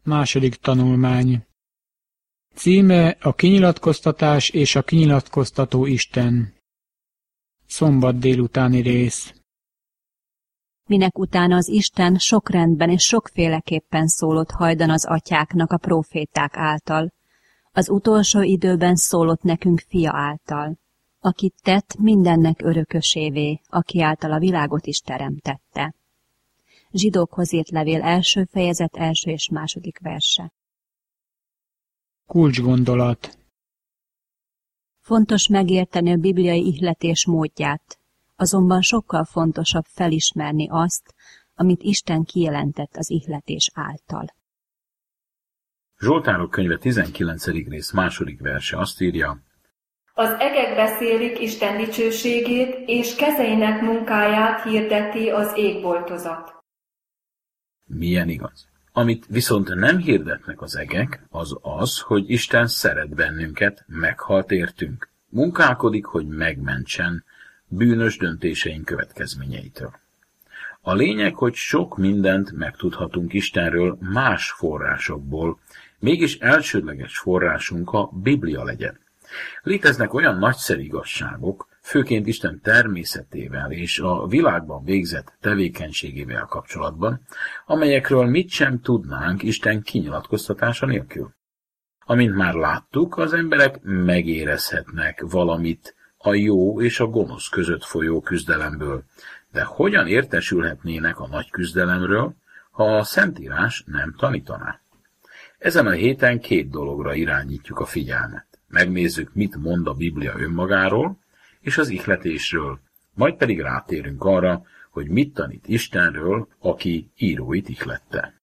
Második tanulmány. Címe a kinyilatkoztatás és a kinyilatkoztató Isten. Szombat délutáni rész. Minek utána az Isten sok rendben és sokféleképpen szólott hajdan az atyáknak a próféták által. Az utolsó időben szólott nekünk fia által, akit tett mindennek örökösévé, aki által a világot is teremtette. Zsidókhoz írt levél 1. fejezet 1. és 2. verse. Kulcsgondolat. Fontos megérteni a bibliai ihletés módját, azonban sokkal fontosabb felismerni azt, amit Isten kijelentett az ihletés által. Zsoltárok könyve 19. rész 2. verse azt írja: Az egek beszélik Isten dicsőségét, és kezeinek munkáját hirdeti az égboltozat. Milyen igaz? Amit viszont nem hirdetnek az egek, az az, hogy Isten szeret bennünket, meghalt értünk, munkálkodik, hogy megmentsen bűnös döntéseink következményeitől. A lényeg, hogy sok mindent megtudhatunk Istenről más forrásokból, mégis elsődleges forrásunk a Biblia legyen. Léteznek olyan nagyszerű igazságok, főként Isten természetével és a világban végzett tevékenységével kapcsolatban, amelyekről mit sem tudnánk Isten kinyilatkoztatása nélkül. Amint már láttuk, az emberek megérezhetnek valamit a jó és a gonosz között folyó küzdelemből, de hogyan értesülhetnének a nagy küzdelemről, ha a Szentírás nem tanítaná? Ezen a héten 2 dologra irányítjuk a figyelmet. Megnézzük, mit mond a Biblia önmagáról és az ihletésről, majd pedig rátérünk arra, hogy mit tanít Istenről, aki íróit ihlette.